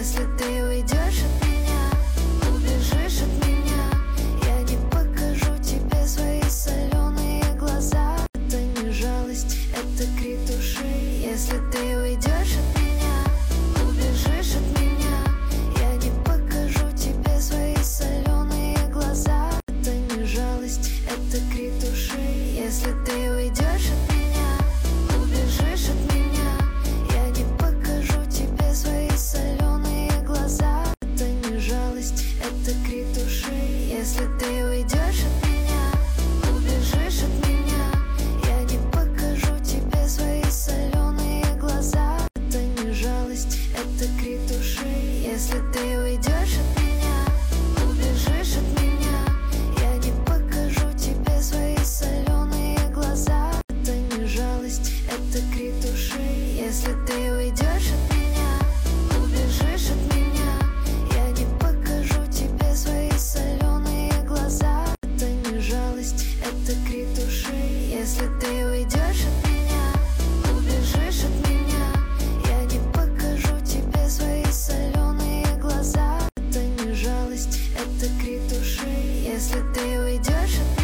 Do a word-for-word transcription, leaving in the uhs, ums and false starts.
Если ты уйдешь от меня, убежишь от меня, я не покажу тебе свои соленые глаза. Это не жалость, это крик души. Если ты уйдешь от меня, убежишь от меня, я не покажу тебе свои соленые глаза. Это не жалость, это крик души. Если ты уйдешь от меня, убежишь от меня, я не покажу тебе свои соленые глаза. Это не жалость, это крик души. Если ты уйдешь от меня, убежишь от меня, я не покажу тебе свои соленые глаза. Это не жалость, это крик души. Если ты уйдешь от меня, убежишь от меня, я не покажу тебе свои соленые глаза. Это не жалость, это крик души. Если ты уйдешь от меня, убежишь от меня, я не покажу тебе свои соленые глаза. Это не жалость, это крик души. Если ты уйдешь от меня, убежишь от меня, я не покажу тебе свои соленые глаза. Это не жалость, это крик души. Если ты уйдешь от меня,